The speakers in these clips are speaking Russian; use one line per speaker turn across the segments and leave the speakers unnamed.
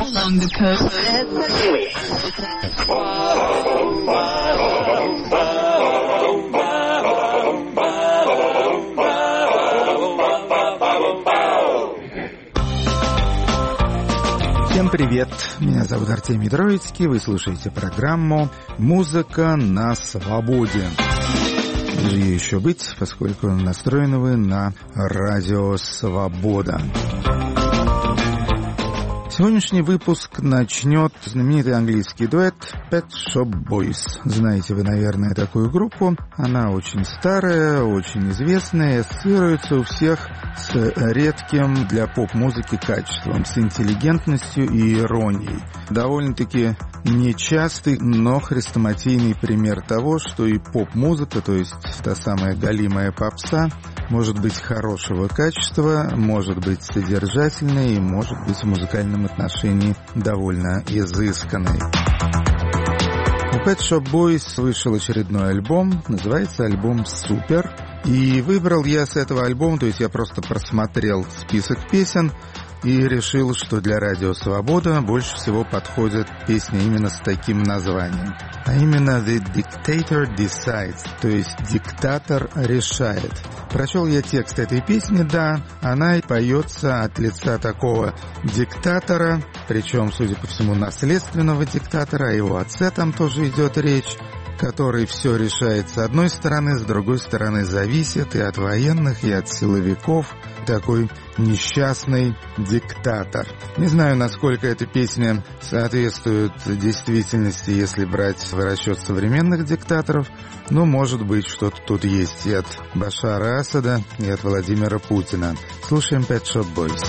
along the coast.
Всем привет! Меня зовут Артемий Троицкий. Вы слушаете программу «Музыка на свободе». Где же ей еще быть, поскольку настроены вы на радио «Свобода». Сегодняшний выпуск начнет знаменитый английский дуэт Pet Shop Boys. Знаете вы, наверное, такую группу. Она очень старая, очень известная, ассоциируется у всех с редким для поп-музыки качеством, с интеллигентностью и иронией. Довольно-таки нечастый, но хрестоматийный пример того, что и поп-музыка, то есть та самая галимая попса, может быть хорошего качества, может быть содержательной и может быть в музыкальном отношении довольно изысканной. У Pet Shop Boys вышел очередной альбом, называется альбом «Супер». И выбрал я с этого альбома, то есть я просто просмотрел список песен и решил, что для радио «Свобода» больше всего подходит песня именно с таким названием. А именно «The Dictator Decides», то есть «Диктатор решает». Прочел я текст этой песни, да, она поется от лица такого диктатора, причем, судя по всему, наследственного диктатора, о его отце там тоже идет речь, который все решает с одной стороны, с другой стороны зависит и от военных, и от силовиков. Такой несчастный диктатор. Не знаю, насколько эта песня соответствует действительности, если брать в расчет современных диктаторов, но может быть что-то тут есть и от Башара Асада, и от Владимира Путина. Слушаем Pet Shop Boys.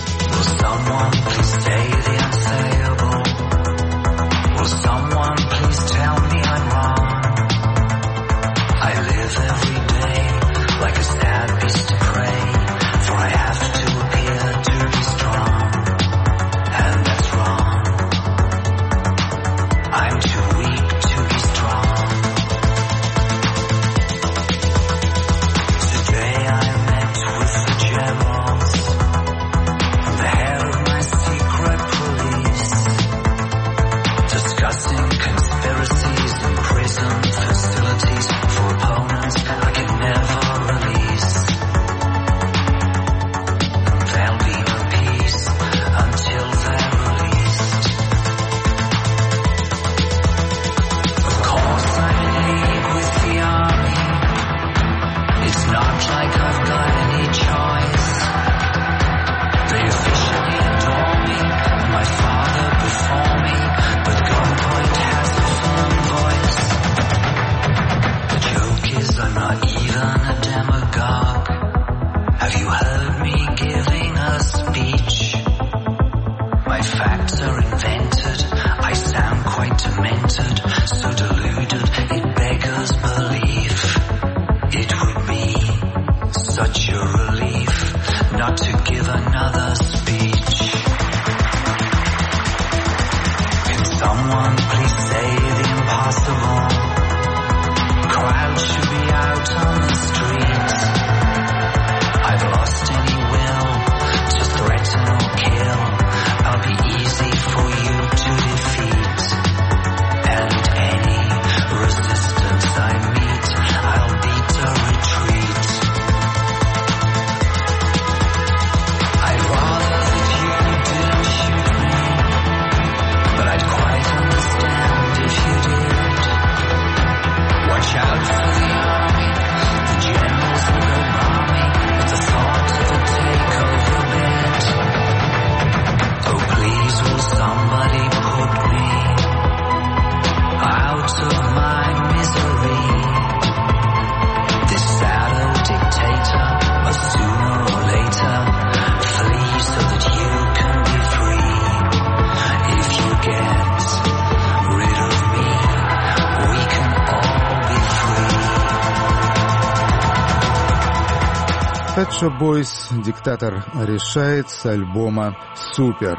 Pet Shop Boys «Диктатор решает» с альбома «Супер».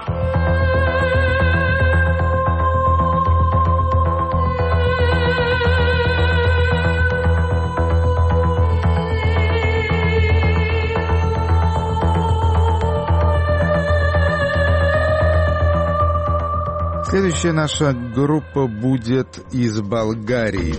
Следующая наша группа будет из Болгарии.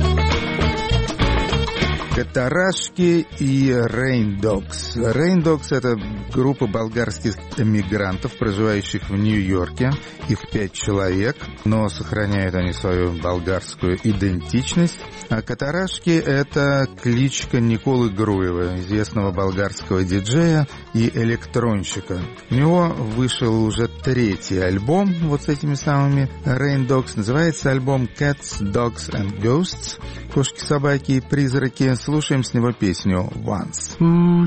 Катарашки и Rain Dogs. Rain Dogs — это группа болгарских эмигрантов, проживающих в Нью-Йорке. Их 5 человек, но сохраняют они свою болгарскую идентичность. А Катарашки — это кличка Николы Груева, известного болгарского диджея и электронщика. У него вышел уже 3-й альбом вот с этими самыми Rain Dogs. Называется альбом Cats, Dogs and Ghosts. Кошки, собаки и призраки. Слушаем с него песню «Once».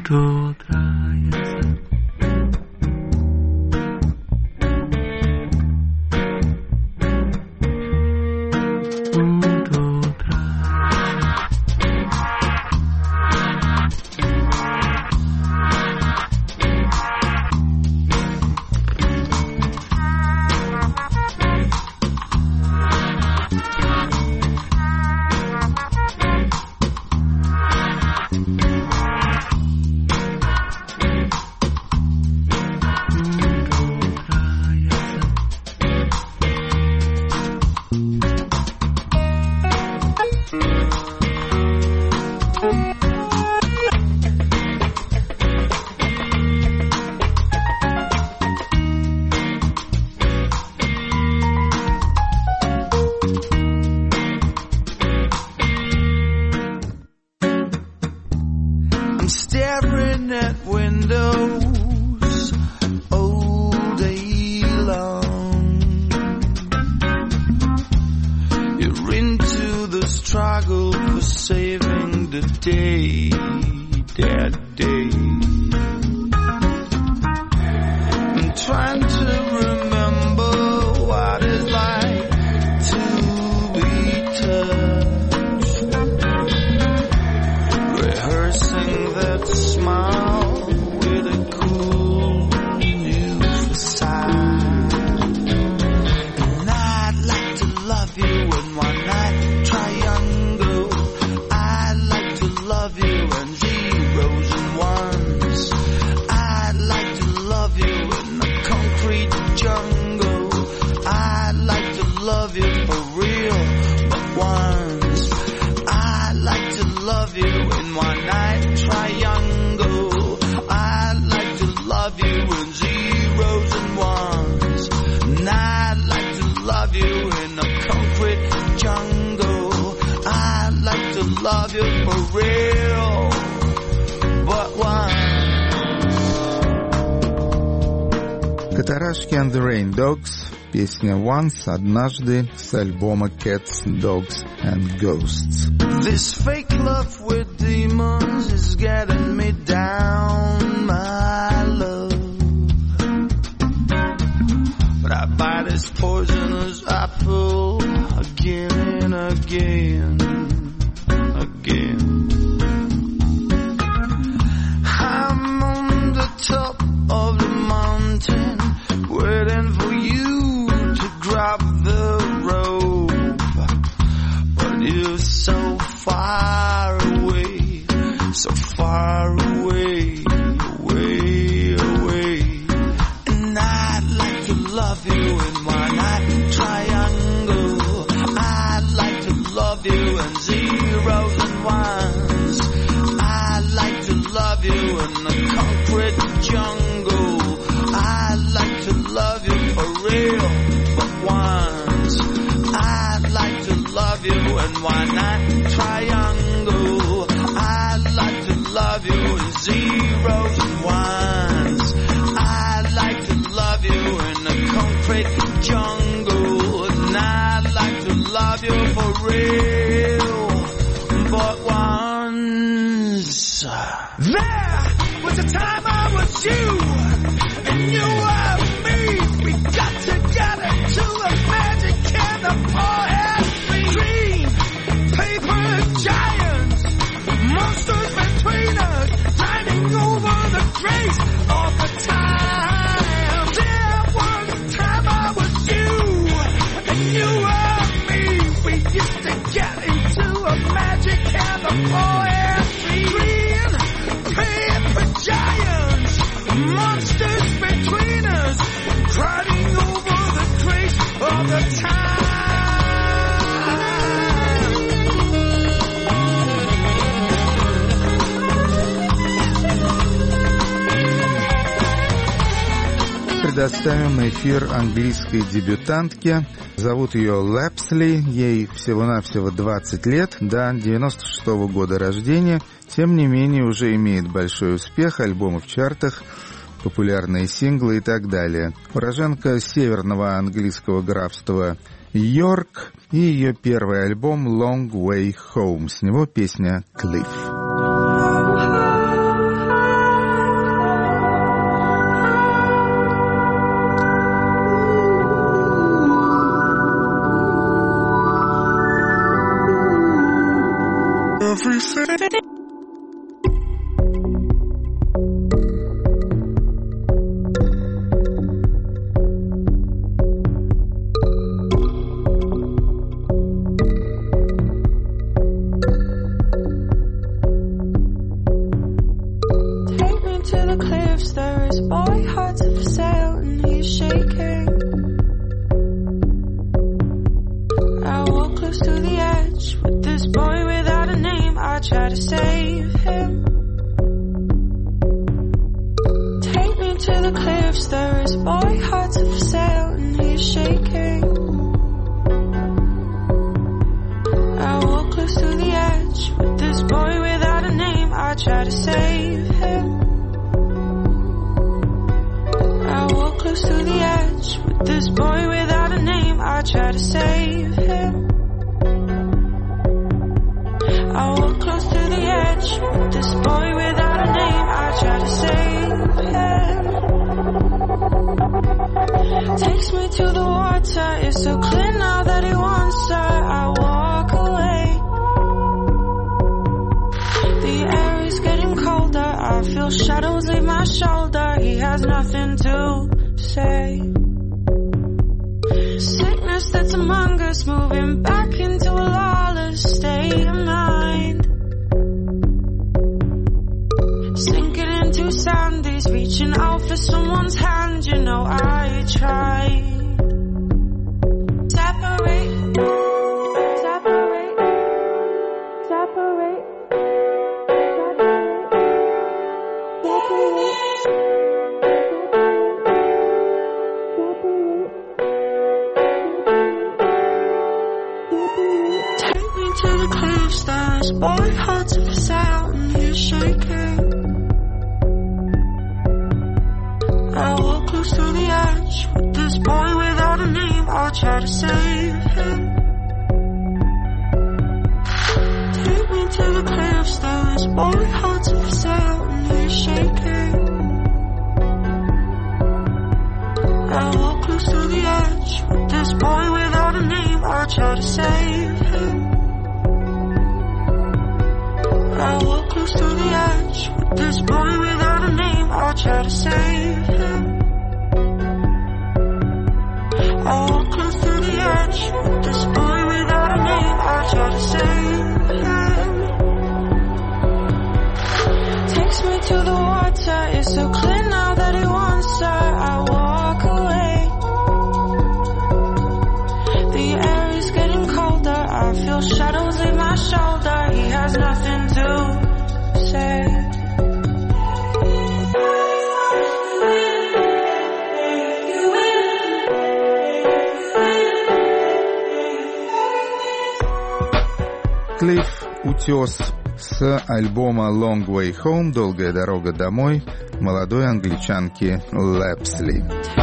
Staring at windows all day long. You're into the struggle for saving the day, that day. I'm trying to remember what it's like to be touched. Rehearsing that smile with a cool new facade. And I'd like to love you in one night triangle. I'd like to love you in zeros and ones. I'd like to love you in the concrete jungle. I'd like to love you for real, but once. I'd like to love you in one night triangle. I'd like to love you in zeros and ones. And I'd like to love you in the concrete jungle. I'd like to love you for real, but once.
Катарашки and the Rain Dogs. Песня «Once», «Однажды» с альбома Cats, Dogs and Ghosts.
This fake love with demons is getting me down, my love. But I bite this poisonous apple again and again, again. I'm on the top of the mountain, waiting for you to grab the rope. But you're so far away, so far away, away, away. And I'd like to love you in one night triangle. I'd like to love you in zeros and ones. I'd like to love you in the concrete jungle. I'd like to love you for real, but once. I'd like to love you in one night triangle. I'd like to love you in zeros and ones. I'd like to love you in the concrete jungle. And I'd like to love you for real, but once. There was a time I was you, and you were me. We got together to a magic kingdom for every dream. Paper giants, monsters between us, riding over the grace of the time. There was a time I was you, and you were me. We used to get into a magic kingdom for every dream. Paper giants, monsters between us, riding over the trace of the time.
Предоставим эфир английской дебютантке. Зовут ее Лэпсли, ей всего-навсего 20 лет, до 96-го года рождения. Тем не менее, уже имеет большой успех, альбомы в чартах, популярные синглы и так далее. Уроженка северного английского графства Йорк, и ее первый альбом Long Way Home, с него песня «Cliff». Cliff, утес, с альбома Long Way Home, долгая дорога домой, молодой англичанки Лэпсли.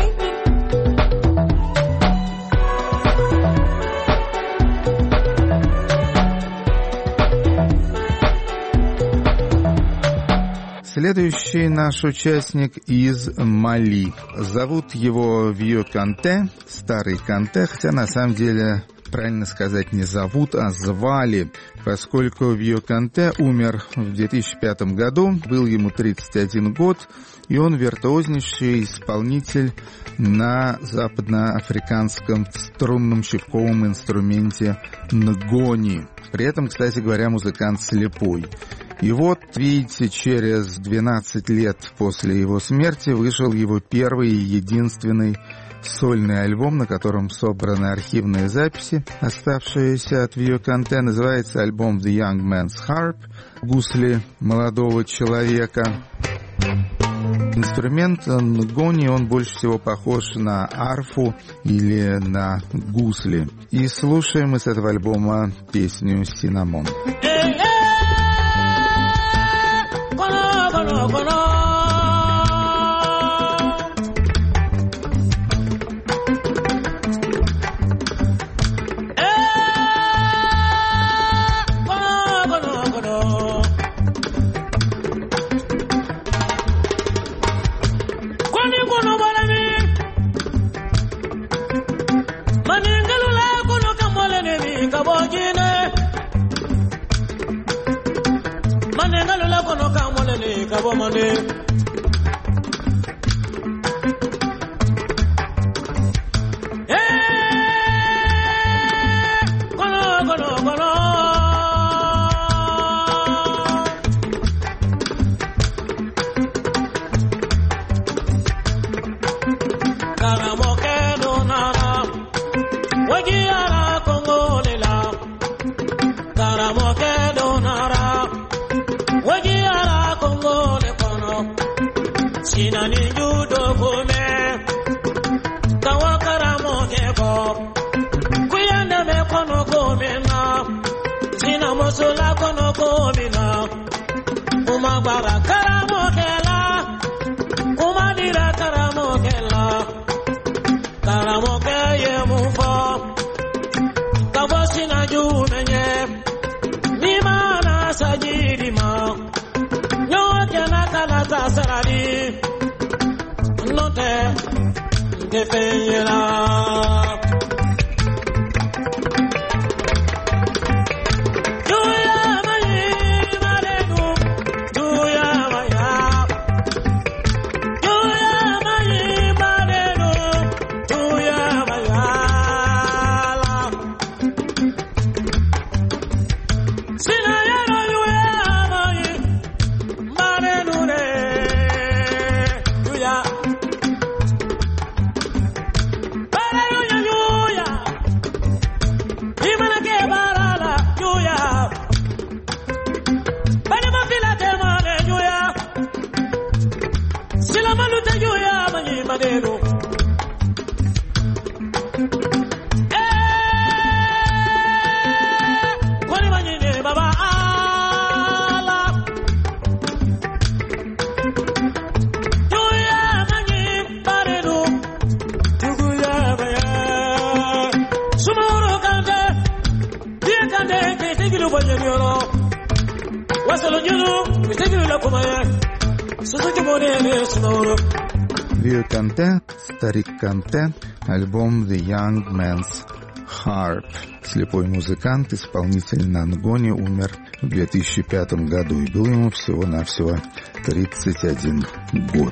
Следующий наш участник из Мали. Зовут его Вио Канте, старый Канте, хотя на самом деле правильно сказать не зовут, а звали, поскольку Вио Канте умер в 2005 году, был ему 31 год, и он виртуознейший исполнитель на западноафриканском струнном щипковом инструменте нгони. При этом, кстати говоря, музыкант слепой. И вот, видите, через 12 лет после его смерти вышел его первый и единственный сольный альбом, на котором собраны архивные записи, оставшиеся от View Canté. Называется альбом The Young Man's Harp, гусли молодого человека. Инструмент нгони, он больше всего похож на арфу или на гусли. И слушаем мы с этого альбома песню «Синамон». View Canté, старик Канте, альбом The Young Man's Harp. Слепой музыкант, исполнитель на нгони, умер в 2005 году, и был ему всего-навсего 31 год.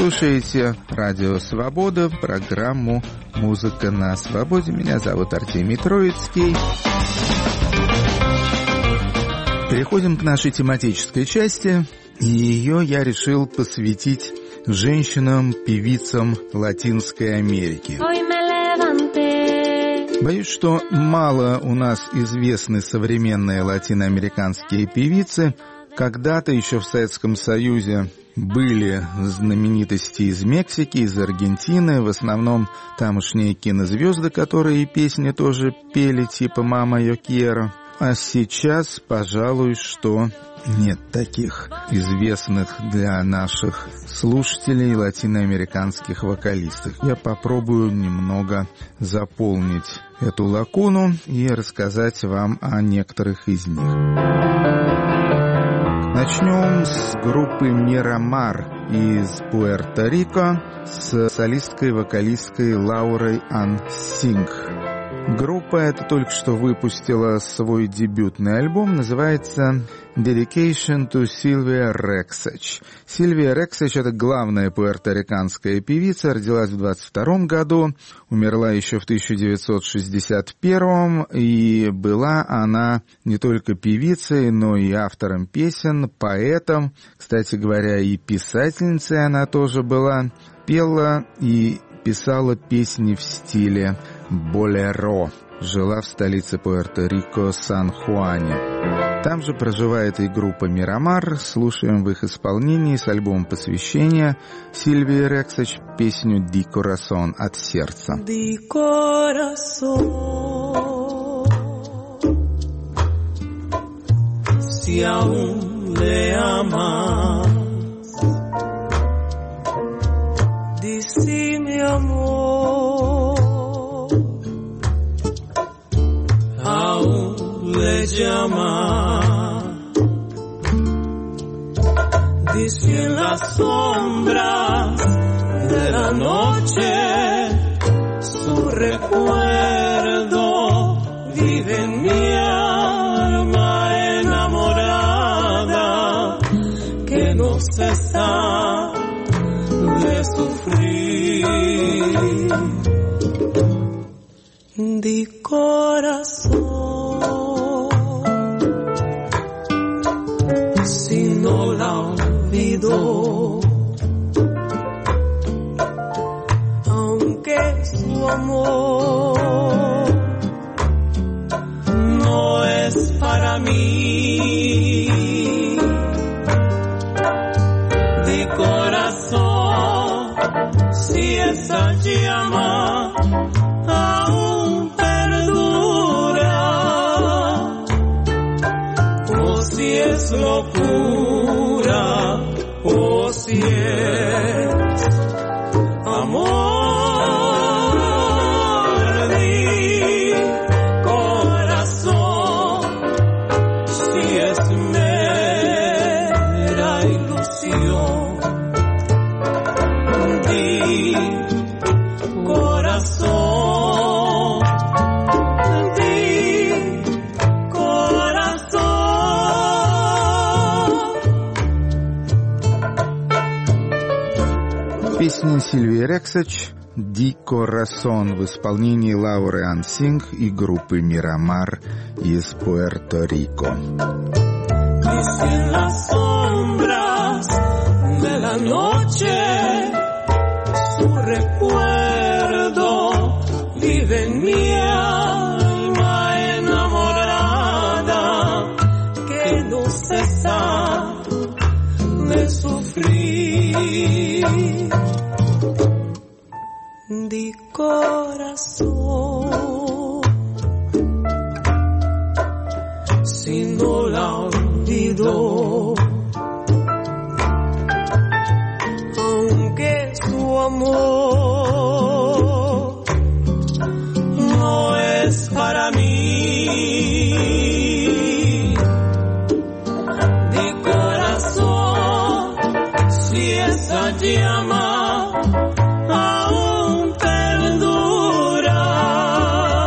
слушаете Радио Свобода, программу «Музыка на свободе». Меня зовут Артемий Троицкий. Переходим к нашей тематической части. И ее я решил посвятить женщинам-певицам Латинской Америки. Боюсь, что мало у нас известны современные латиноамериканские певицы. Когда-то еще в Советском Союзе были знаменитости из Мексики, из Аргентины, в основном тамошние кинозвезды, которые песни тоже пели, типа «Мама, yo quiero». А сейчас, пожалуй, что нет таких известных для наших слушателей латиноамериканских вокалистов. Я попробую немного заполнить эту лакуну и рассказать вам о некоторых из них. Начнем с группы Мирамар из Пуэрто-Рико с солисткой-вокалисткой Лаурой Ан Синг. Группа эта только что выпустила свой дебютный альбом, называется «Dedication to Sylvia Rexach». Сильвия Рексач — это главная пуэрториканская певица, родилась в 22 году, умерла еще в 1961, и была она не только певицей, но и автором песен, поэтом, кстати говоря, и писательницей она тоже была, пела и писала песни в стиле болеро. Жила в столице Пуэрто-Рико Сан-Хуане. Там же проживает и группа Мирамар. Слушаем в их исполнении с альбома посвящения Сильвии Рексач песню «Ди Корасон» от сердца.
Ди Корасон, si aún le amas, di sí, mi amor, aún le llama, di sí en las sombras de la noche, su recuerdo vive en mi alma enamorada, que no cesa de sufrir. Di corazón, si no la olvido, aunque su amor no es para mí. Di corazón, si esa llama aún perdura, o si es locura, o si es amor. Di corazón, si es mera ilusión. Di corazón, di corazón.
Песня Сильвии Рексач «Ди Корасон» в исполнении Лауры Ан Синг и группы Мирамар из Пуэрто-Рико.
Y sin las sombras de la noche, su recuerdo vive en mi alma enamorada, que no cesa de sufrir. Di corazón, si no la olvido, aunque su amor no es para mí. Di corazón, si esa llama aún perdura,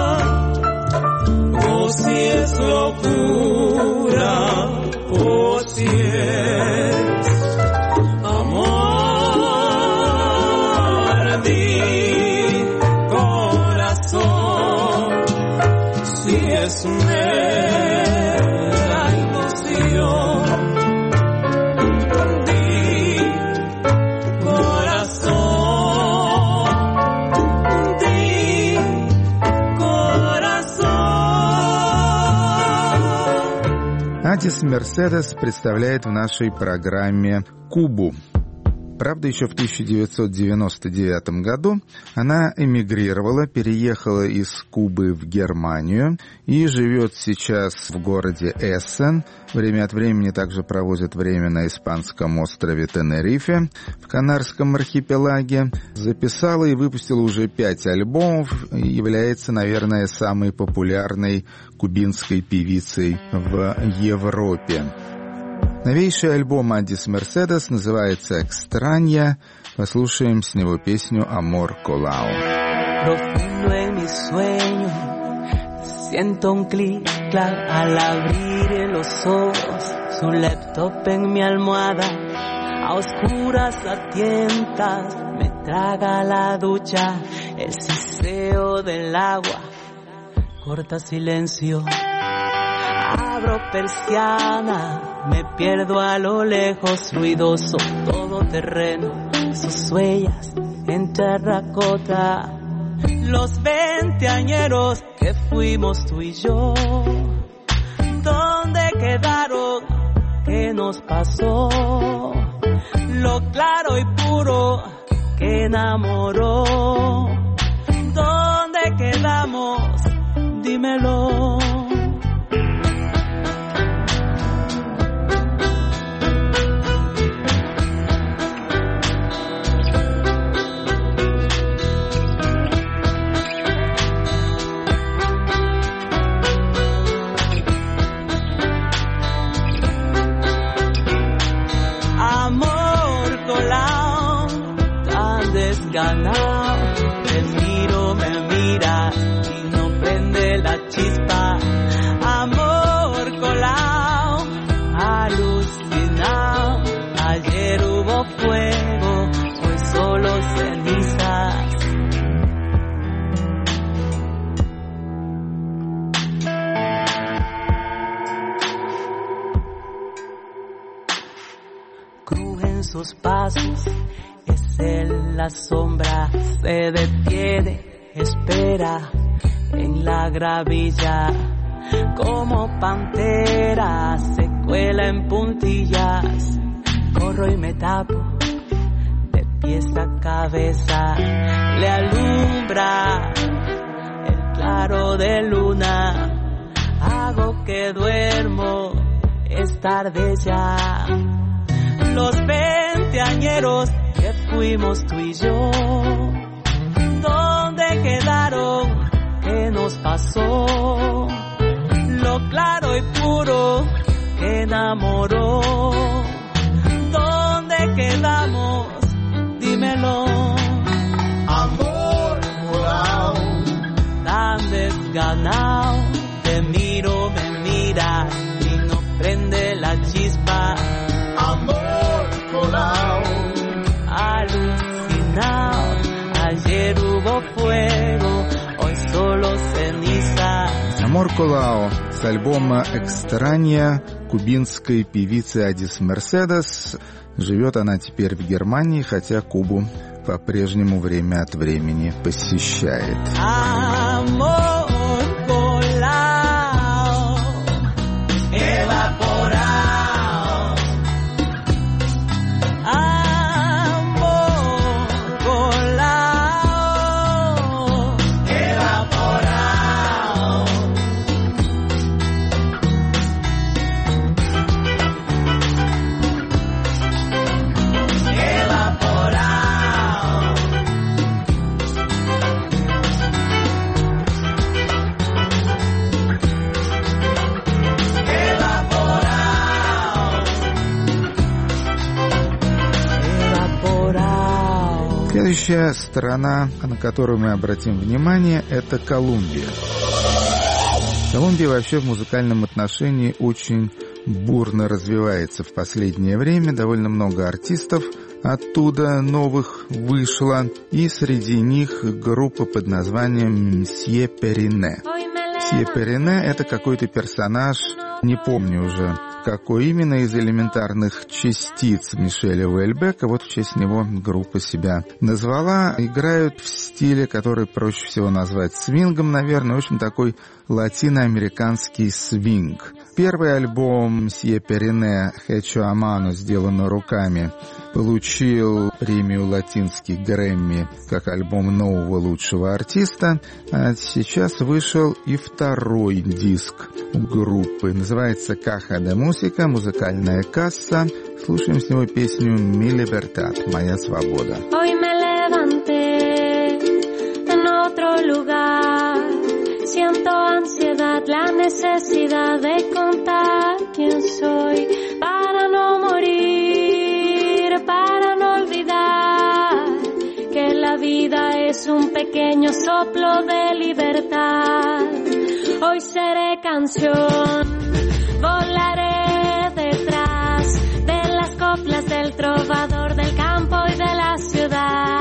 Адис Мерседес представляет в нашей программе Кубу. Правда, еще в 1999 году она эмигрировала, переехала из Кубы в Германию и живет сейчас в городе Эссен. Время от времени также проводит время на испанском острове Тенерифе в Канарском архипелаге. Записала и выпустила уже 5 альбомов и является, наверное, самой популярной кубинской певицей в Европе. Новейший альбом Адис Мерседес называется «Extraña». Послушаем с него песню «Amor Colao».
Profundo en mi sueño, siento un clic clac al abrir los ojos, su laptop en mi almohada, a oscuras a tientas, me traga la ducha, el siseo del agua, corta silencio. Abro persiana, me pierdo a lo lejos, ruidoso, todoterreno, sus huellas en terracota. Los 20añeros que fuimos tú y yo, ¿dónde quedaron? ¿Qué nos pasó? Lo claro y puro que enamoró, ¿dónde quedamos? Dímelo. Ganado, te miro, me miras y no prende la chispa. Amor colao, alucinado. Ayer hubo fuego, hoy solo cenizas. Crujen sus pasos. Es él, la sombra se detiene, espera en la gravilla, como pantera se cuela en puntillas, corro y me tapo de pies a cabeza, le alumbra el claro de luna, hago que duermo, es tarde ya, los 20añeros que fuimos tú y yo, ¿dónde quedaron? ¿Qué nos pasó? Lo claro y puro que enamoró, ¿dónde quedamos? Dímelo.
Amor colao,
Tan desganado, te miro, me miras y no prende la chispa.
amor colao,
Alucinado, ayer hubo fuego, hoy solo cenizas.
Amor Colao с альбома «Extraña» кубинской певицы Адис Мерседес. Живет она теперь в Германии, хотя Кубу по-прежнему время от времени посещает.
Amor colao, evaporado.
Следующая страна, на которую мы обратим внимание, это Колумбия. Колумбия вообще в музыкальном отношении очень бурно развивается в последнее время. Довольно много артистов оттуда новых вышло. И среди них группа под названием «Мсье Перине». «Мсье Перине» — это какой-то персонаж, не помню уже, какой именно из элементарных частиц Мишеля Уэльбека. Вот в честь него группа себя назвала. Играют в стиле стиле, который проще всего назвать свингом, наверное, в общем, такой латиноамериканский свинг. Первый альбом «Мсье Перине» «Хечо а ману», сделанный руками, получил премию «Латинский Грэмми» как альбом нового лучшего артиста. А сейчас вышел и второй диск группы. Называется «Caja de Música», «Музыкальная касса». Слушаем с него песню «Mi Libertad», «Моя свобода».
Hoy me levanté en otro lugar. Siento ansiedad, la necesidad de contar quién soy para no morir, para no olvidar que la vida es un pequeño soplo de libertad. Hoy seré canción, volaré detrás de las coplas del trovador del campo y de la ciudad.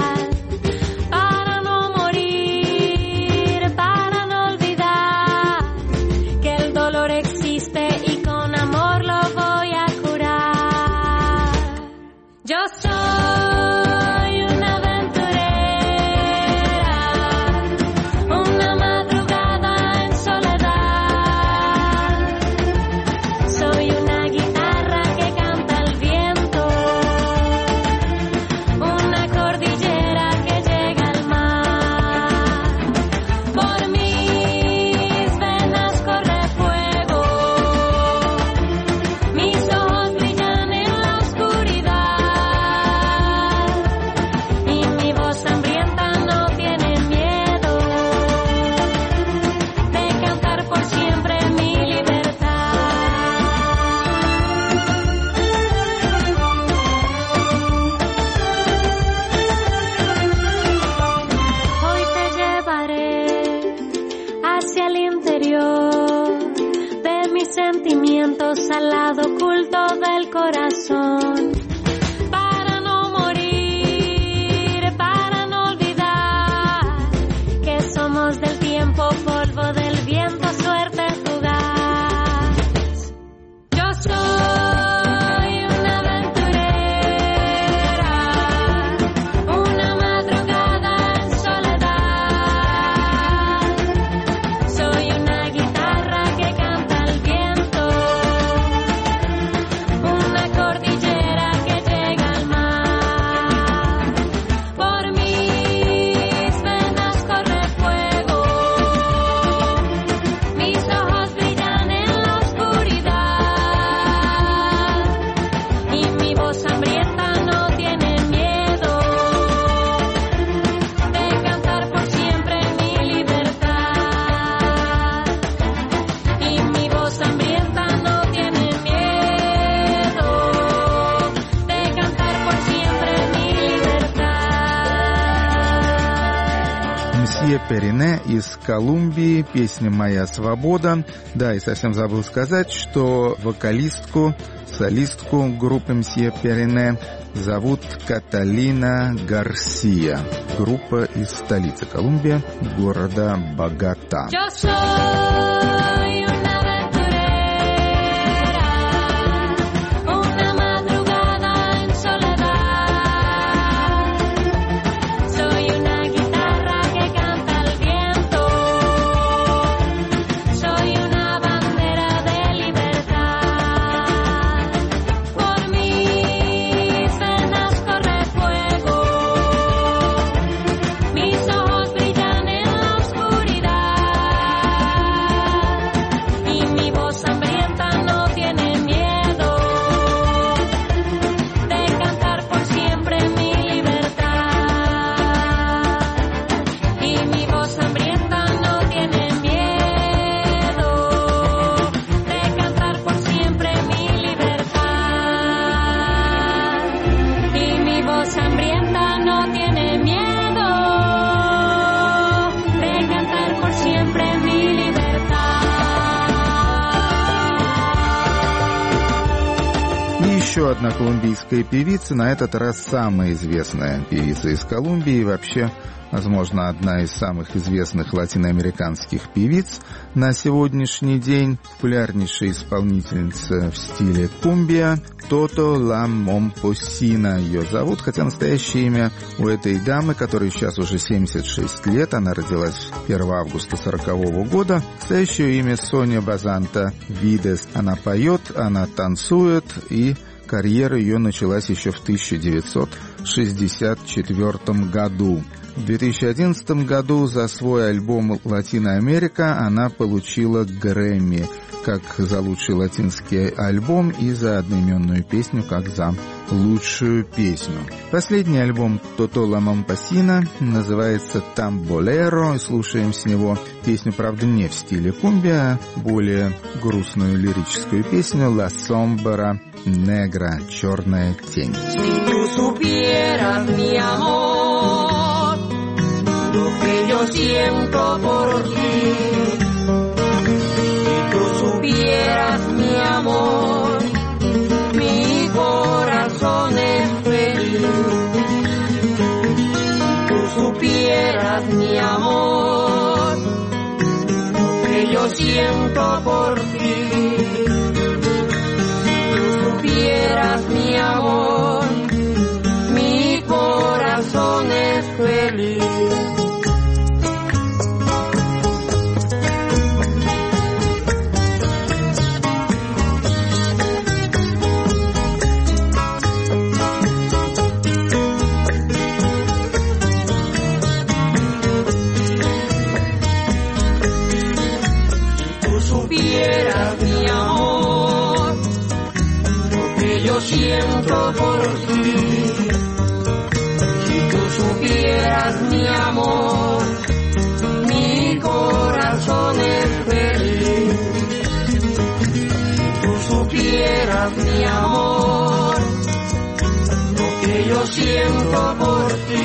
Al lado oculto del corazón, para no morir, para no olvidar que somos del tiempo, polvo del viento, suerte fugaz. Yo soy una aventurera, una madrugada en soledad. Soy una guitarra que canta al viento, cordillera que llega al mar. Por mis venas corre fuego, mis ojos brillan en la oscuridad y mi voz hambrienta no tiene miedo de cantar por siempre mi libertad. Y mi voz hambrienta no tiene miedo.
Мсье Перине из Колумбии, песня «Моя свобода». Да, и совсем забыл сказать, что вокалистку, солистку группы Мсье Перине зовут Каталина Гарсия. Группа из столицы Колумбии, города Богота. еще одна колумбийская певица, на этот раз самая известная певица из Колумбии, вообще, возможно, одна из самых известных латиноамериканских певиц на сегодняшний день, популярнейшая исполнительница в стиле кумбия, Тото Ла Момпосина ее зовут, хотя настоящее имя у этой дамы, которой сейчас уже 76 лет, она родилась 1 августа 1940 года, настоящее имя Соня Базанта Видес. Она поет, она танцует, и карьера ее началась еще в 1964 году. В 2011 году за свой альбом «Латино Америка» она получила Грэмми как за лучший латинский альбом и за одноименную песню как за лучшую песню. Последний альбом Тото Ла Момпосина называется «Тамболеро», и слушаем с него песню, правда, не в стиле кумбия, а более грустную лирическую песню «Ла Сомбра Негра» — «Черная тень».
Lo que yo siento por ti, si tú supieras mi amor, mi corazón es feliz. Si tú supieras mi amor, lo que yo siento por ti, si tú supieras mi amor, mi corazón es feliz. Siento por ti, si tú supieras mi amor, mi corazón es feliz. Si tú supieras mi amor, lo que yo siento por ti,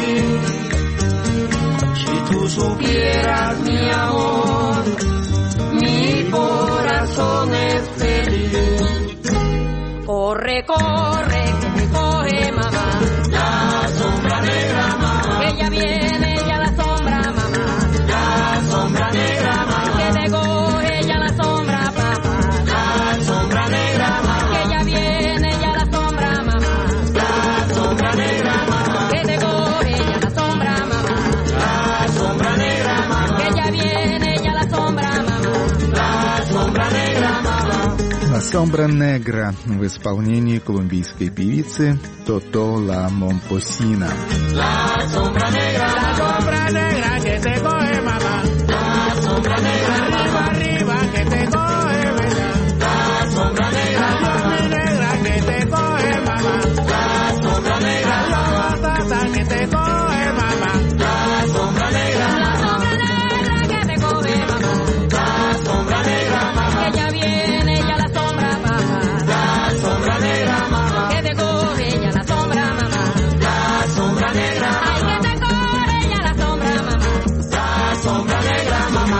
si tú supieras mi amor, mi corazón es feliz. Corre, corre, que te coge mamá, la sombra negra mamá, que ya viene ya la sombra mamá, la sombra negra mamá, que te coge ya la sombra papá, la sombra negra mamá, que ya viene ya la sombra mamá, la sombra negra mamá, que te coge ya la sombra mamá, la sombra negra mamá, que ya viene ya la sombra mamá, la sombra negra mamá.
«La Sombra Negra» в исполнении колумбийской певицы Тото Ла Момпосина.
La sombra negra que te coge mamá, la sombra negra arriba, arriba que te coge bella, la sombra negra que te coge mamá, la sombra negra la batata que te coge mamá, la sombra negra que te coge mamá, la sombra negra mamá, que ya viene ya la sombra mamá, la sombra negra mamá, que te coge ya la sombra mamá, la sombra negra, ay que te coge ya la sombra mamá, la sombra negra mamá.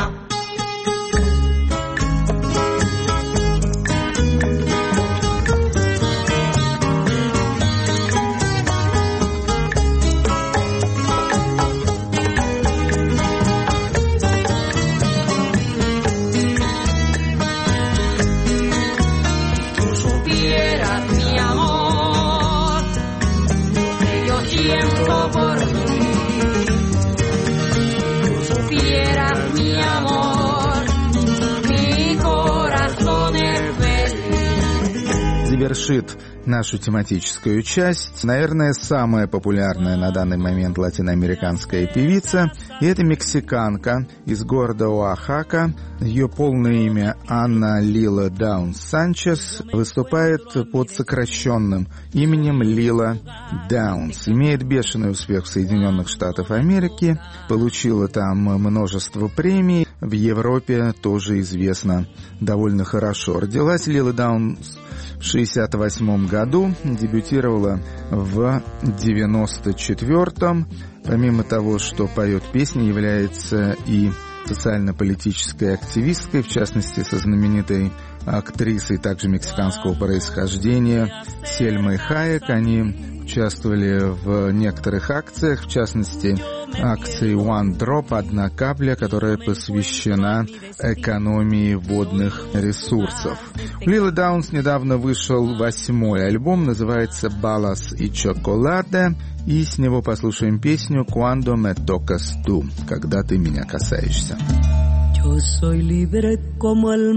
Завершит нашу тематическую часть, наверное, самая популярная на данный момент латиноамериканская певица, и это мексиканка из города Оахака. Ее полное имя Анна Лила Даунс Санчес, выступает под сокращенным именем Лила Даунс. Имеет бешеный успех в Соединенных Штатах Америки, получила там множество премий, в Европе тоже известна довольно хорошо. Родилась Лила Даунс в 1968 году, дебютировала в 1994. Помимо того, что поет песни, является и социально-политической активисткой, в частности, со знаменитой актрисой также мексиканского происхождения Сельмой Хайек. Они участвовали в некоторых акциях, в частности, акции One Drop, одна капля, которая посвящена экономии водных ресурсов. У Лилы Даунс недавно вышел 8-й альбом, называется «Balas y Chocolate», и с него послушаем песню «Cuando me tocas tú», «Когда ты меня касаешься».
Yo soy libre como el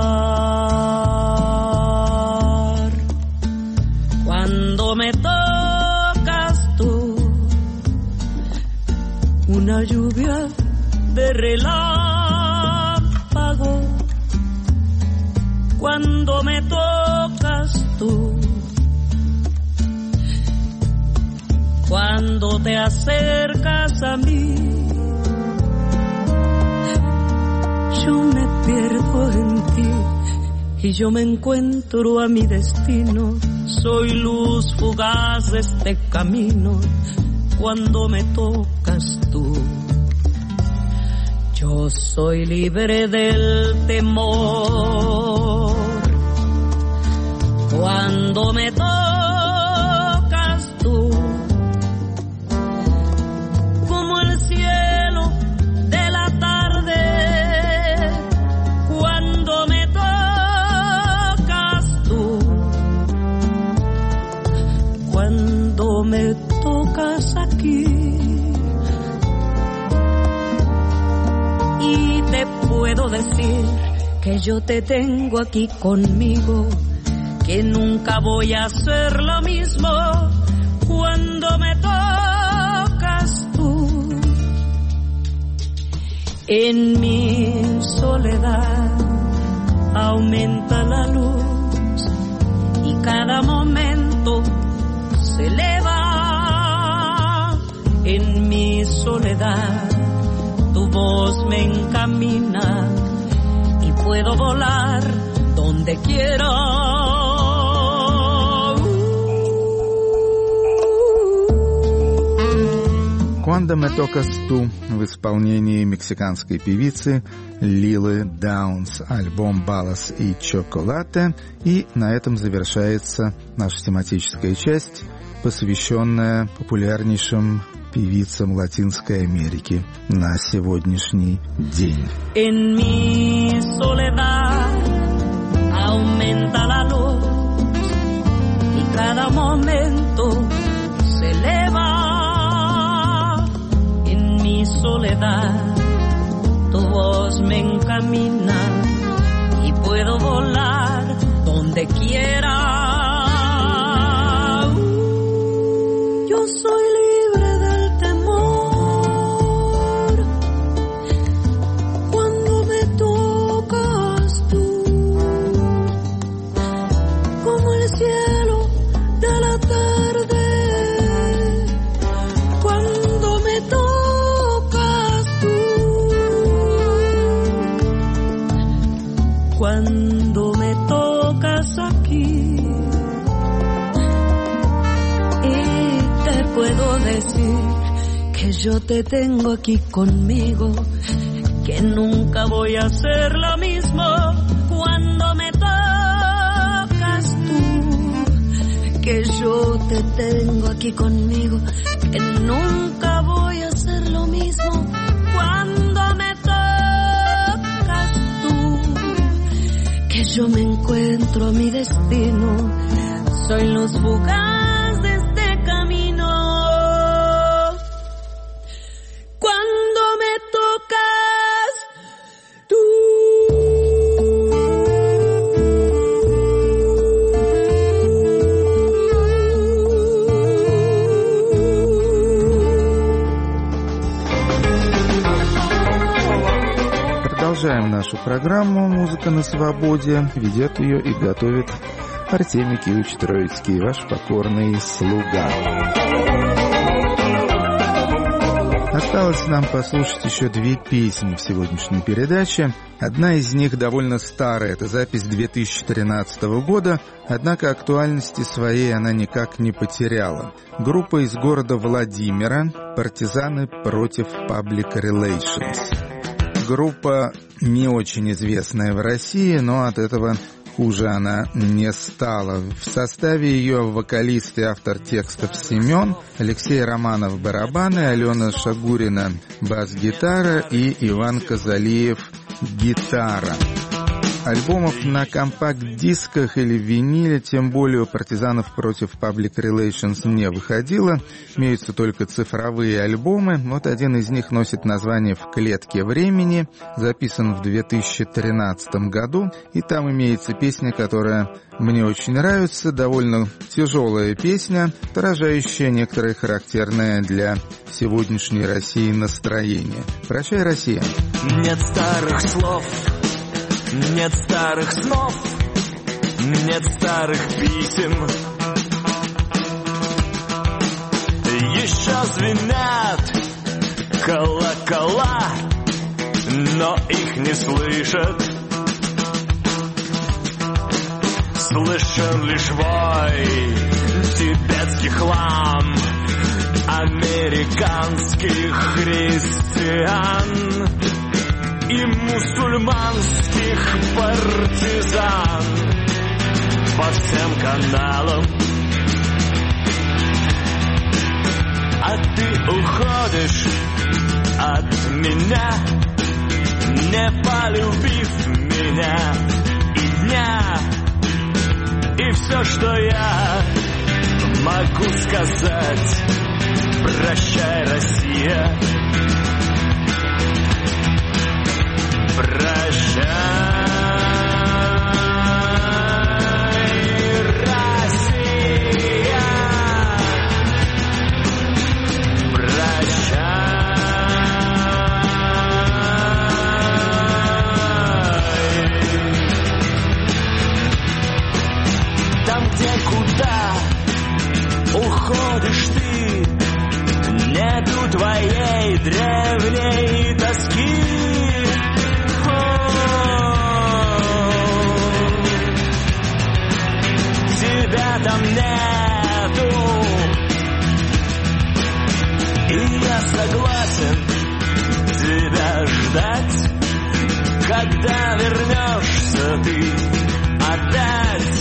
mar cuando me tocas tú, una lluvia de relámpago cuando me tocas tú, cuando te acercas a mí. Yo me pierdo en ti y yo me encuentro a mi destino. Soy luz fugaz de este camino cuando me tocas tú. Yo soy libre del temor cuando me tocas tú, como el cielo de la tarde. Cuando me tocas tú, cuando me tocas aquí, y te puedo decir que yo te tengo aquí conmigo, que nunca voy a hacer lo mismo cuando me tocas tú. En mi soledad aumenta la luz y cada momento se eleva. En mi soledad tu voz me encamina y puedo volar donde quiera.
«Cuando me tocas tú» в исполнении мексиканской певицы Лилы Даунс, альбом «Balas y Chocolate». И на этом завершается наша тематическая часть, посвященная популярнейшим певицам Латинской Америки на сегодняшний день.
En mi soledad aumenta la luz y cada momento se eleva. En mi soledad tu voz me encamina y puedo volar donde quiera. Yo soy libre del temor cuando me tocas tú, como el cielo de la tarde. Cuando me tocas tú, cuando me tocas aquí, puedo decir que yo te tengo aquí conmigo, que nunca voy a hacer lo mismo cuando me tocas tú, que yo te tengo aquí conmigo, que nunca voy a hacer lo mismo cuando me tocas tú, que yo me encuentro a mi destino, soy luz fugaz de este camino. Cuando me tocas tú.
Продолжаем нашу программу «Музыка на свободе». Ведет ее и готовит Артемий Киевич Троицкий, ваш покорный слуга. Осталось нам послушать еще две песни в сегодняшней передаче. Одна из них довольно старая, это запись 2013 года, однако актуальности своей она никак не потеряла. Группа из города Владимира «Партизаны против Public Relations». Группа не очень известная в России, но от этого хуже она не стала. В составе ее вокалист и автор текстов Семен, Алексей Романов барабаны, Алена Шагурина бас-гитара и Иван Казалиев гитара. Альбомов на компакт-дисках или виниле, тем более у «Партизанов против Public Relations» не выходило. Имеются только цифровые альбомы. Вот один из них носит название «В клетке времени», записан в 2013 году. И там имеется песня, которая мне очень нравится, довольно тяжелая песня, отражающая некоторое характерное для сегодняшней России настроение. «Прощай, Россия».
Нет старых слов, нет старых снов, нет старых писем. Еще звенят колокола, но их не слышат. Слышен лишь вой тибетский хлам американских христиан и мусульманских партизан по всем каналам. А ты уходишь от меня, не полюбив меня и дня. И все, что я могу сказать: прощай, Россия. Прощай, Россия. Прощай. Там, где куда уходишь ты, нету твоей древней тоски. Там нету, и я согласен тебя ждать, когда вернешься ты опять.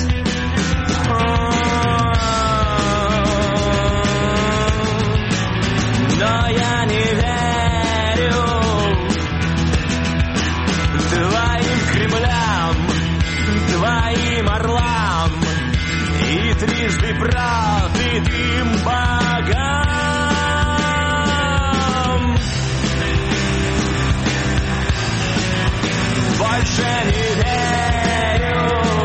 Но я не верю твоим Кремлям, твоим орлам и трижды пропитым богам. Больше не верю,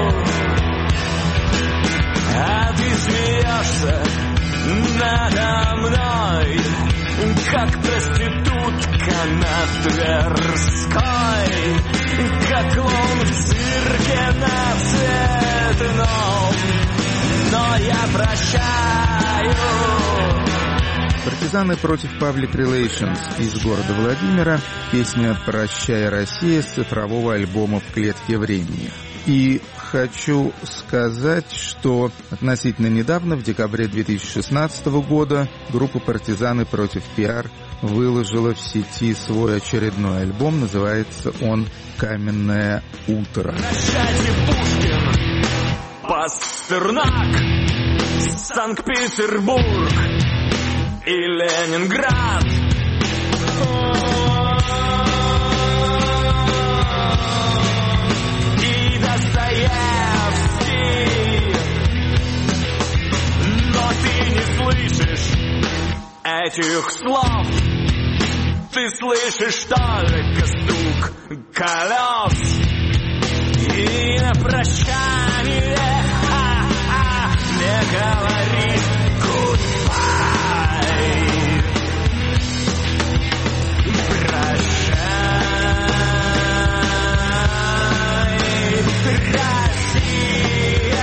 а ты смеешься надо мной, как проститутка на Тверской, как клоун в цирке на Цветном. Но я прощаю.
«Партизаны против Public Relations» из города Владимира. Песня «Прощай, Россия» с цифрового альбома «В клетке времени». И хочу сказать, что относительно недавно, в декабре 2016 года, группа «Партизаны против пиар» выложила в сети свой очередной альбом. Называется он «Каменное утро».
Прощайте, Пушкин, Пастернак, Санкт-Петербург и Ленинград. И Достоевский. Но ты не слышишь этих слов. Ты слышишь только стук колес. И на прощание не говори goodbye. Прощай, Россия.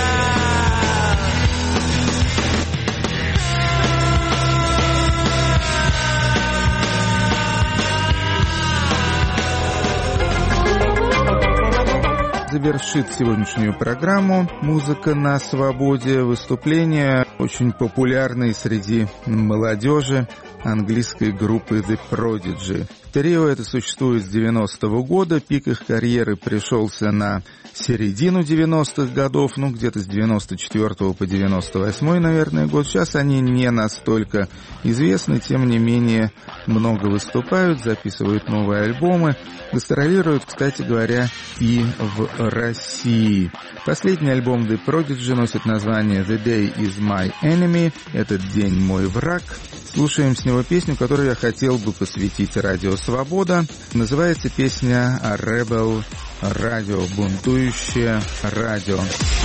Завершит сегодняшнюю программу «Музыка на свободе» выступление очень популярной среди молодежи английской группы The Prodigy. Трио это существует с 90-го года, пик их карьеры пришелся на середину 90-х годов, где-то с 94-го по 98-й, наверное, год. Сейчас они не настолько известны, тем не менее много выступают, записывают новые альбомы, гастролируют, кстати говоря, и в России. Последний альбом The Prodigy носит название The Day Is My Enemy, этот день мой враг. Слушаем с него песню, которую я хотел бы посвятить Радио Свобода. Называется песня Rebel Radio, бунтующее радио.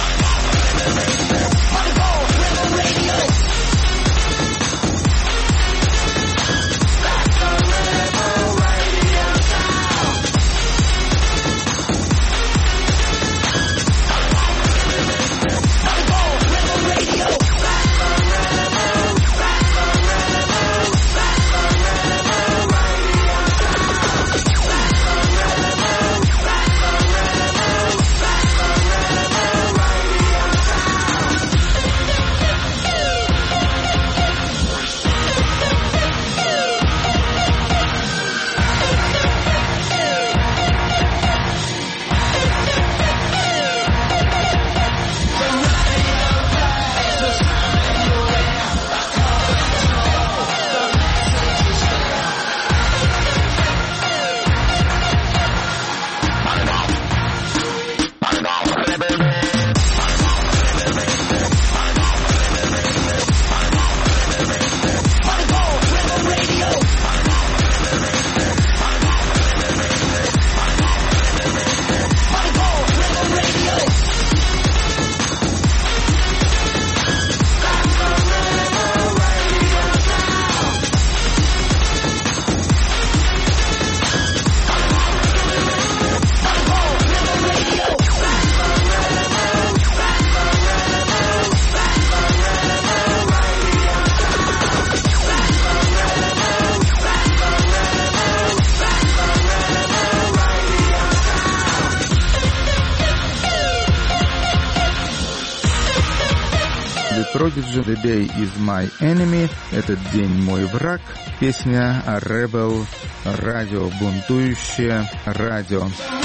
Prodigy, The Day Is My Enemy, этот день мой враг, песня Rebel Radio, бунтующее радио.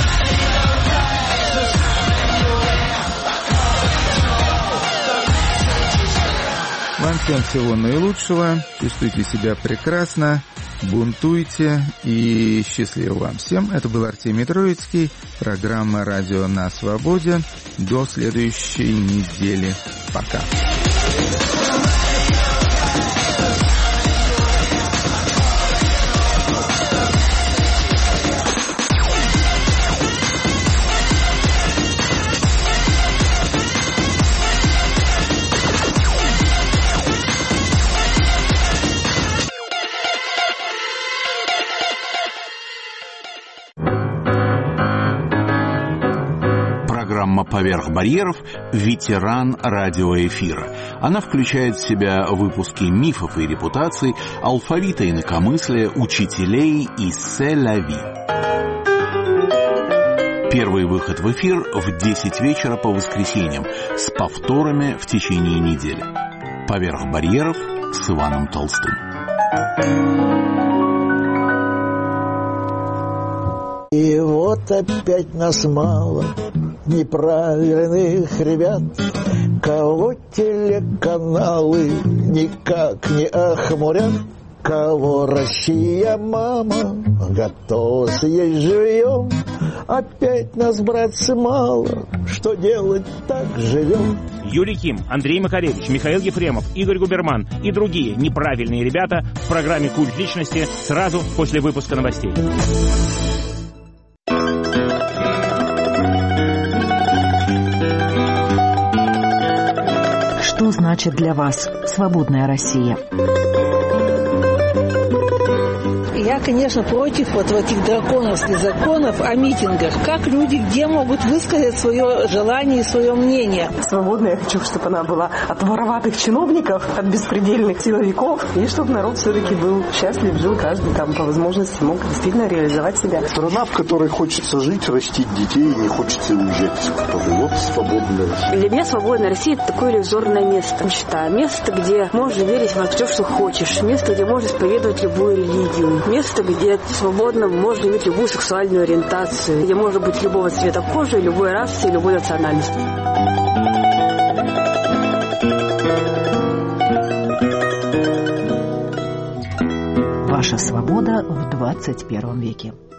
Вам всем всего наилучшего, чувствуйте себя прекрасно, бунтуйте и счастливо вам всем. Это был Артемий Троицкий, программа «Радио на свободе». До следующей недели. Пока.
«Поверх барьеров» — ветеран радиоэфира. Она включает в себя выпуски мифов и репутаций, алфавита инакомыслия, учителей и «Се-ля-ви». Первый выход в эфир в 10 вечера по воскресеньям, с повторами в течение недели. «Поверх барьеров» с Иваном Толстым.
И вот опять нас мало, неправильных ребят, кого телеканалы никак не охмурят, кого Россия, мама, готова съесть живьем. Опять нас, братцы, мало, что делать, так живем.
Юрий Ким, Андрей Макаревич, Михаил Ефремов, Игорь Губерман и другие неправильные ребята в программе «Культ личности» сразу после выпуска новостей.
Что значит для вас свободная Россия?
Я, конечно, против вот этих драконовских законов о митингах. Как люди где могут высказать свое желание и свое мнение?
Свободная я хочу, чтобы она была от вороватых чиновников, от беспредельных силовиков, и чтобы народ все-таки был счастлив, жил каждый там по возможности, мог действительно реализовать себя.
Страна, в которой хочется жить, растить детей, и не хочется уезжать. Вот свободная Россия.
Для меня свободная Россия — это такое иллюзорное место, считаю. Место, где можно верить во все, что хочешь. Место, где можно исповедовать любую религию. Место, место, где свободно можно иметь любую сексуальную ориентацию, где можно быть любого цвета кожи, любой расы, любой национальности.
Ваша свобода в 21 веке.